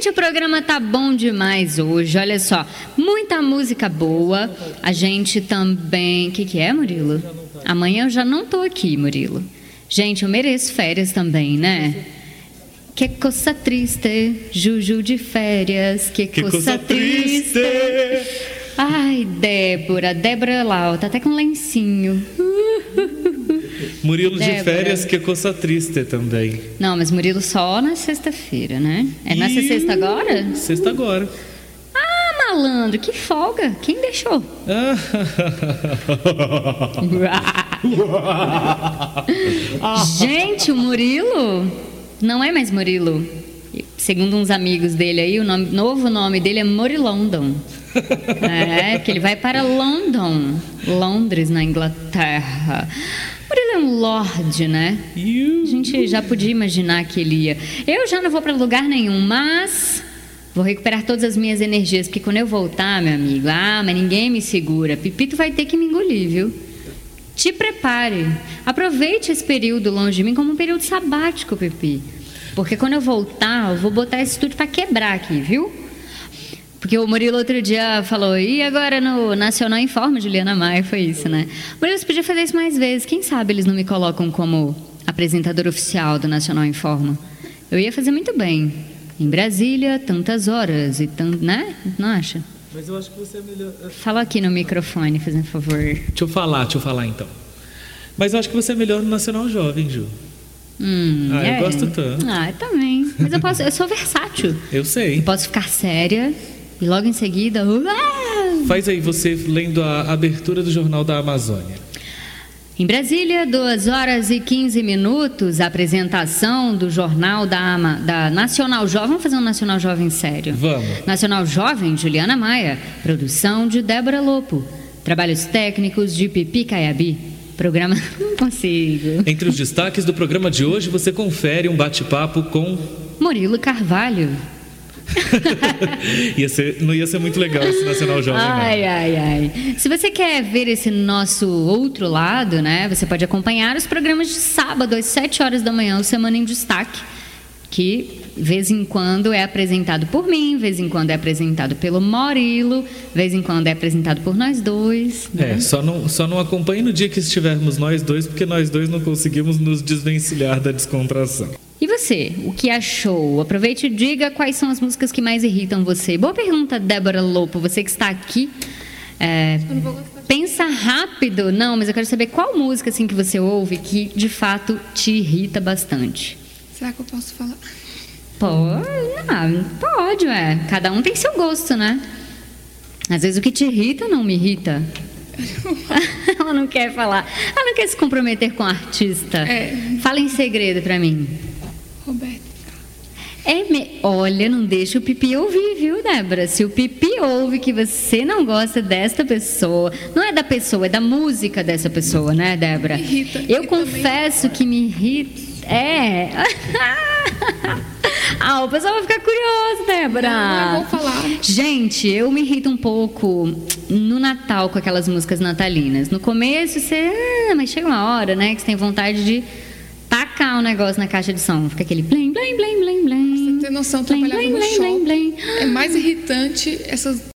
Gente, o programa tá bom demais hoje, olha só. Muita música boa. A gente também... O que é, Murilo? Amanhã eu já não tô aqui, Murilo. Gente, eu mereço férias também, né? Que coisa triste, Juju de férias. Que coisa triste. Ai, Débora lá, tá até com um lencinho. Murilo Débora. de férias, que coisa triste também. Não, mas Murilo só na sexta-feira, né? É nessa sexta agora? Sexta agora. Ah, malandro, que folga. Quem deixou? Gente, o Murilo não é mais Murilo. Segundo uns amigos dele aí, o novo nome dele é Murilondon. É, porque ele vai para London, Londres, na Inglaterra. Murilo é um lorde, né? A gente já podia imaginar que ele ia. Eu já não vou para lugar nenhum, mas vou recuperar todas as minhas energias, porque quando eu voltar, meu amigo, mas ninguém me segura. Pipito vai ter que me engolir, viu? Te prepare. Aproveite esse período longe de mim como um período sabático, Pipi. Porque quando eu voltar, eu vou botar esse estúdio para quebrar aqui, viu? Porque o Murilo outro dia falou, e agora no Nacional Informa, Juliana Maia, foi isso, né? Murilo, você podia fazer isso mais vezes. Quem sabe eles não me colocam como apresentador oficial do Nacional Informa? Eu ia fazer muito bem. Em Brasília, tantas horas e né? Não acha? Mas eu acho que você é melhor... Fala aqui no microfone, fazendo favor. Deixa eu falar então. Mas eu acho que você é melhor no Nacional Jovem, Ju. Eu gosto tanto. Também. Mas eu sou versátil. Eu sei. Eu posso ficar séria e logo em seguida... Faz aí você lendo a abertura do Jornal da Amazônia. Em Brasília, 2h15, a apresentação do Jornal da Nacional Jovem. Vamos fazer um Nacional Jovem sério? Vamos. Nacional Jovem, Juliana Maia. Produção de Débora Lopo. Trabalhos técnicos de Pipi Caiabi. Programa... Não consigo. Entre os destaques do programa de hoje, você confere um bate-papo com... Murilo Carvalho. Não ia ser muito legal esse Nacional Jovem, não. Ai. Se você quer ver esse nosso outro lado, né? Você pode acompanhar os programas de sábado às 7 horas da manhã, o Semana em Destaque, que de vez em quando é apresentado por mim, de vez em quando é apresentado pelo Murilo, de vez em quando é apresentado por nós dois, né? Só não acompanhe no dia que estivermos nós dois, porque nós dois não conseguimos nos desvencilhar da descontração. E você, o que achou? Aproveite e diga quais são as músicas que mais irritam você. Boa pergunta, Débora Lopo, você que está aqui. Pensa rápido. Não, mas eu quero saber qual música assim, que você ouve que de fato te irrita bastante. Será que eu posso falar? Pode, Cada um tem seu gosto, né? Às vezes o que te irrita não me irrita. Ela não quer falar. Ela não quer se comprometer com o artista. Fala em segredo pra mim. Roberto. Olha, não deixa o Pipi ouvir, viu, Débora? Se o Pipi ouve que você não gosta desta pessoa, não é da pessoa, é da música dessa pessoa, né, Débora? Me irrita. Eu confesso que me irrita. O pessoal vai ficar curioso, Débora. Não é bom falar. Gente, eu me irrito um pouco no Natal com aquelas músicas natalinas. No começo mas chega uma hora, né, que você tem vontade de tacar um negócio na caixa de som. Fica aquele blim, blim, blim, blim, blim. Você tem noção, trabalhar no show é mais irritante essas